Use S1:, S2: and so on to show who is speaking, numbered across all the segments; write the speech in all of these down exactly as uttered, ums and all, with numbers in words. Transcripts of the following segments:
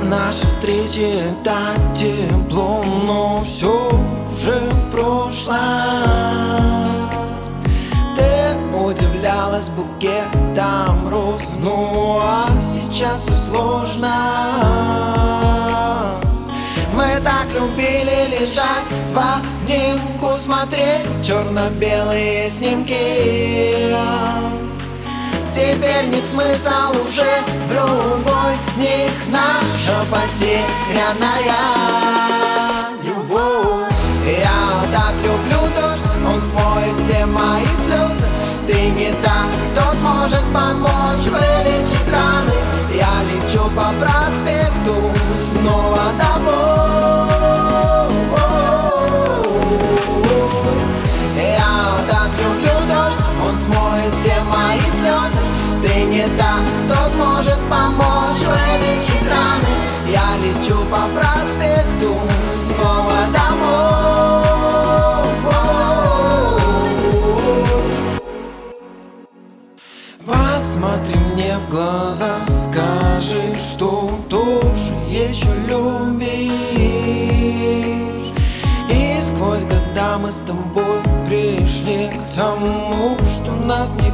S1: Наши встречи — это тепло, но все уже в прошлом. Ты удивлялась букетом роз, ну а сейчас все сложно. Мы так любили лежать в обнимку, смотреть черно-белые снимки. Теперь нет смысла уже другой них, наша потерянная любовь. Я так люблю дождь, он смоет все мои слезы. Ты не та, кто сможет помочь вылечить раны. Я лечу по проспекту снова домой. Я так люблю дождь, он смоет все мои слезы. Ты не та, кто сможет помочь вылечить раны. Я лечу по проспекту снова домой. Посмотри мне в глаза, скажи, что тоже еще любишь. И сквозь года мы с тобой пришли к тому, что нас не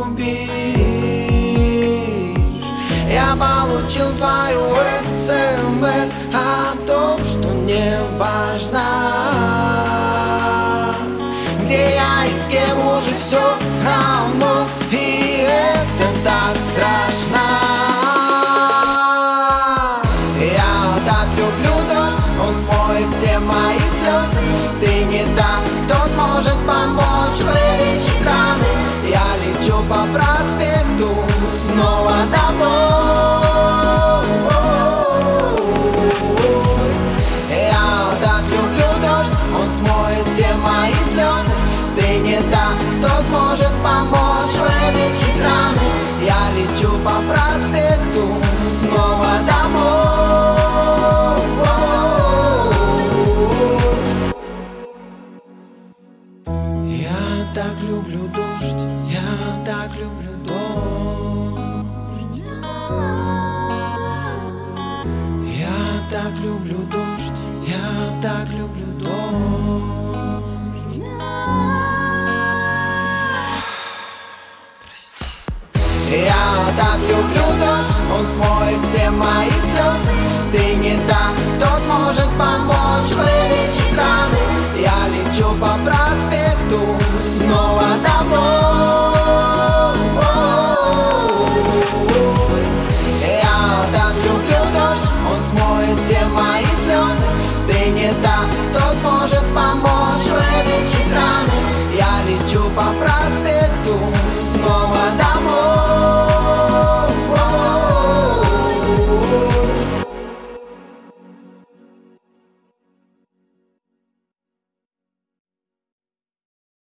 S1: купишь. Я получил твою смс о том, что не важно, где я и с кем уже все равно. И это так страшно. Я так люблю дождь, он смоет все мои слезы. Ты не та, кто сможет помочь вылечить раны. Я лечу по проспекту снова домой. Я так люблю дождь, он смоет все мои слезы. Ты не та, кто сможет помочь вылечить раны. Я лечу по проспекту снова домой. Я так люблю дождь, я так люблю дождь. Я так люблю дождь, я так люблю дождь. Прости. Я так люблю дождь, он смоет все мои